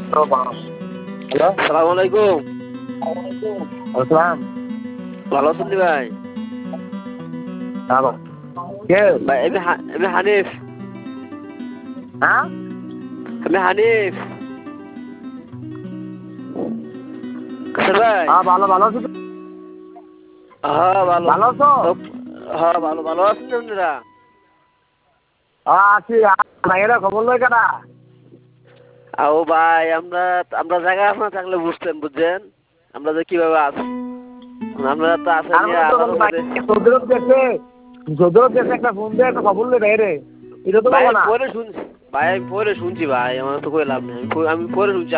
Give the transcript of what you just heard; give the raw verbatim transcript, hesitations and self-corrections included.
Hello, সালামু আলাইকুম। আসসালাম। ভালো আছেন নি ভাই? হ্যাঁ কে? ভাই আমি হা- আমি হানিফ। হ্যাঁ আমি হানিফ। কাসের ভাই? হ্যাঁ ভালো ভালো আছো তো? হ্যাঁ ভালো। ভালো আছো? তো হ্যাঁ ভালো ভালো আছেন আপনারা? হ্যাঁ আছি। ভাইয়েরা খবর লয় কেনা? আও ভাই আমরা আমরা জায়গা না থাকলে বুঝতেন বুঝছেন আমরা যে কিভাবে আছি। আমরা তো তার আসেনি মানে তো আল্লাহর ভাই উপরে। সদরত দেশে সদরত দেশে একটা ফোন দিয়ে একটা খবর লয় ভাইরে। এটা তো ভাই বলো আমি না। পরে শুনছি। ভাই আমি পরে শুনছি ভাই আমার তো কই লাভ নেই। আমি পরে- আমি পরে শুনছি।